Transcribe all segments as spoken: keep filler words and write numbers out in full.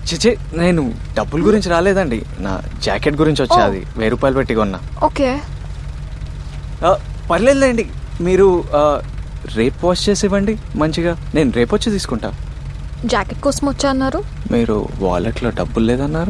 చిచి నేను డబ్బుల గురించి రాలేదండి, నా జాకెట్ గురించి వచ్చా. అది వెయ్యి రూపాయలు పెట్టి కొన్నా. ఓకే పర్లేదులేండి, మీరు రేపు వాష్ చేసి ఇవ్వండి మంచిగా, నేను రేపు వచ్చి తీసుకుంటా. జాకెట్ కోసం వచ్చా అన్నారు, మీరు వాలెట్లో డబ్బులు లేదన్నారు.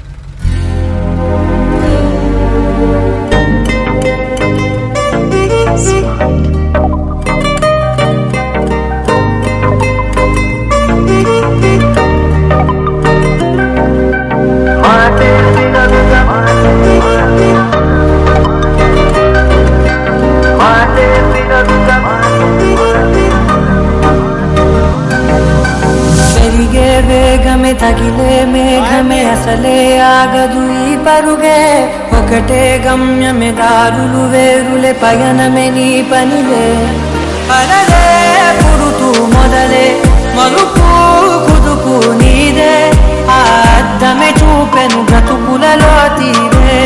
తగిలే మేఘమే అసలే ఆగదు ఈ పరుగే, ఒకటే గమ్యమే దారులు వేరులే పయనమే నీ పనిలే. అలలే పుడుతూ మొదలే మలుపు కుదుపు నీదే, ఆ అద్దమే చూపెను బ్రతుకులలో తీరే.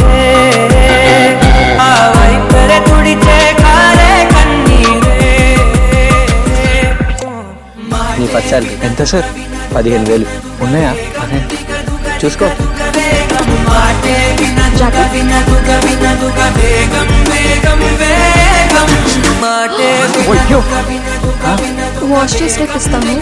ఆ వైపరే తుడిచే కాలే కన్నీరే. నీ పచ్చాలి ఎంత సార్? పదిహేను వేలు ఉన్నాయా? అదే చూసుకో. వాష్ చేసి రేపు ఇస్తాను.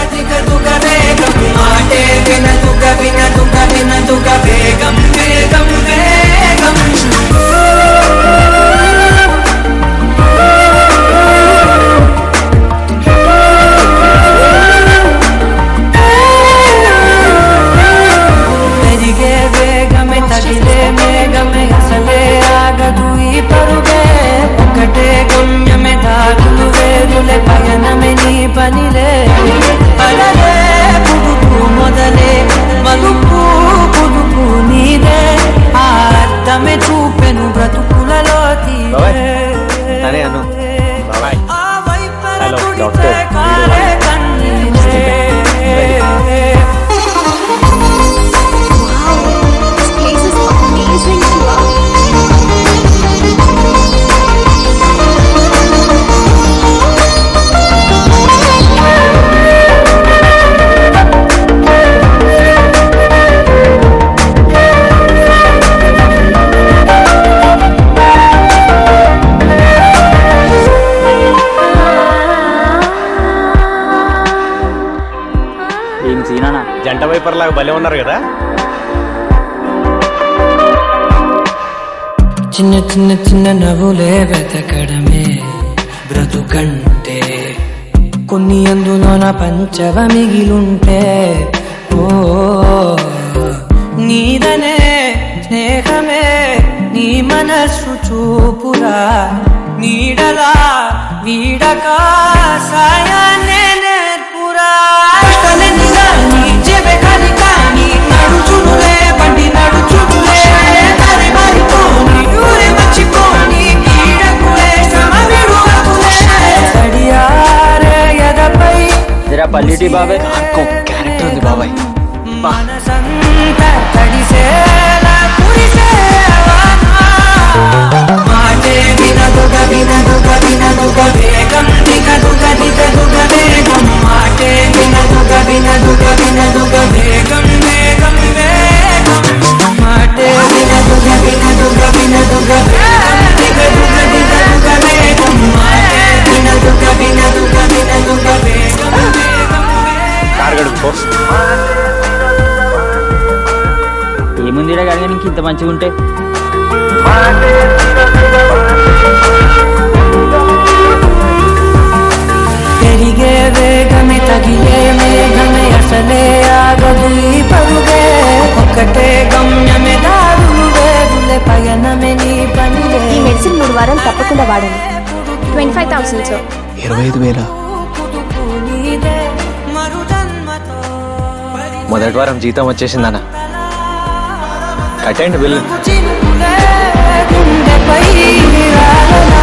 జంట వైపర్ లాగా భలే ఉన్నారు కదా. చిన్న చిన్న చిన్న నవ్వులే వెతకడమే బ్రతుకంటే, కొన్ని అందులోన పంచవ మిగిలుంటే. ఓ నీదనే స్నేహమే నీ మనస్సు చూపురా, నీడలా వీడక సాయాన్నే నేర్పురా. పల్లిటి బాబాయ్ క్యారెక్టర్ ఉంది బాబాయ్. ఏముందిరా కానీ నీకు ఇంత మంచిగా ఉంటే. పెరిగే వేగమే తగిలే మేఘమే అసలే ఆగదు ఈ పరుగే, ఒకటే గమ్యమే దారులు వేరులే పయనమే నీ పనిలే. ఈ మెడిసిన్ మూడు వారాలు తప్పకుండా వాడండి. Twenty five thousand sir. ఇరవై ఐదు వేల మొదటి వారం జీతం వచ్చేసిందన్న, కట్టండి బిల్లు.